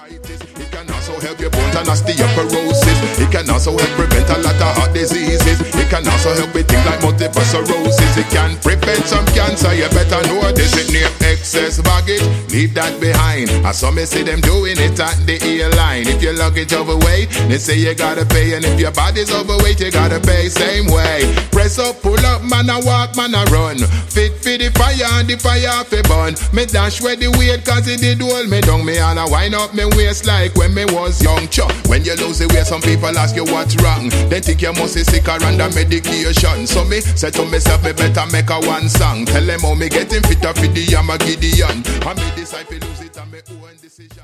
It can also help your bones and osteoporosis. It can also help prevent a lot of heart diseases. It can also help with things like multiple sclerosis. It can prevent some cancer, you better know this. It name excess baggage, leave that behind. I saw me see them doing it at the airline. If your luggage overweight, they say you gotta pay. And if your body's overweight, you gotta pay same way. Press up, pull up, man, I walk, man, I run. Fit for the fire and the fire fi burn. Me dash where the weight cause it did hold me down. Me and I wind up me waist like when me was young. Chuck. When you lose the weight, some people ask you what's wrong. They think you must be sick or under medication. So me say to myself, me better make a one song. Tell them how me getting fitter for the Yamagideon. And me decide to lose it and me own decision.